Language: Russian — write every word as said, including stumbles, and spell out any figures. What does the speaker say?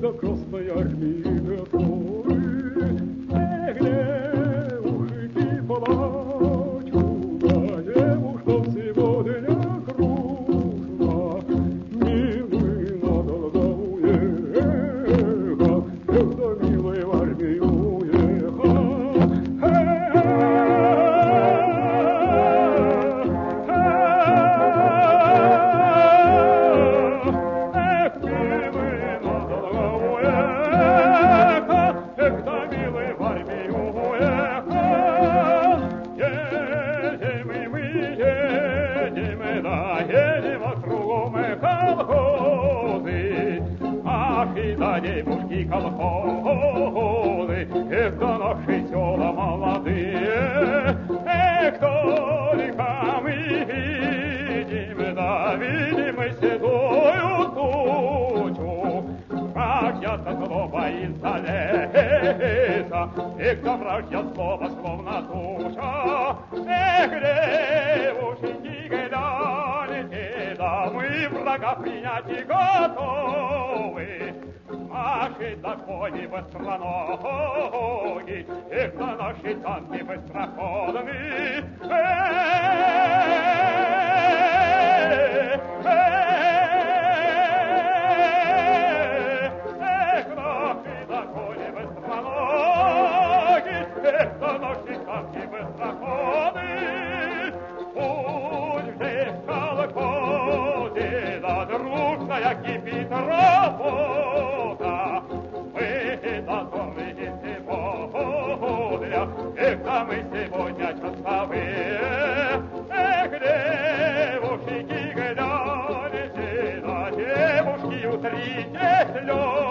до Красной Армии готовы. Эх, девушки плачут, а девушкам сегодня грустно. Милый надолго уехал, эх, милый в армию уехал. Девушки колхозы, эх, да наши села молодые, эх, только мы видим, да видим мы седую тучу, как я-то зло боится леса, эх, да вражья слово словно туча, эх, девушки, гляньте, да мы врага принять и готовы. Наши законы быстроноги, эх, да наши танки быстроходные. Эх, наши законы быстроноги, эх, да наши танки быстроходные. Пусть в них колхозе, да дружная кипит работа. Эх, да мы сегодня часовые, эх, девушки, гляньте, да девушки утрите слез.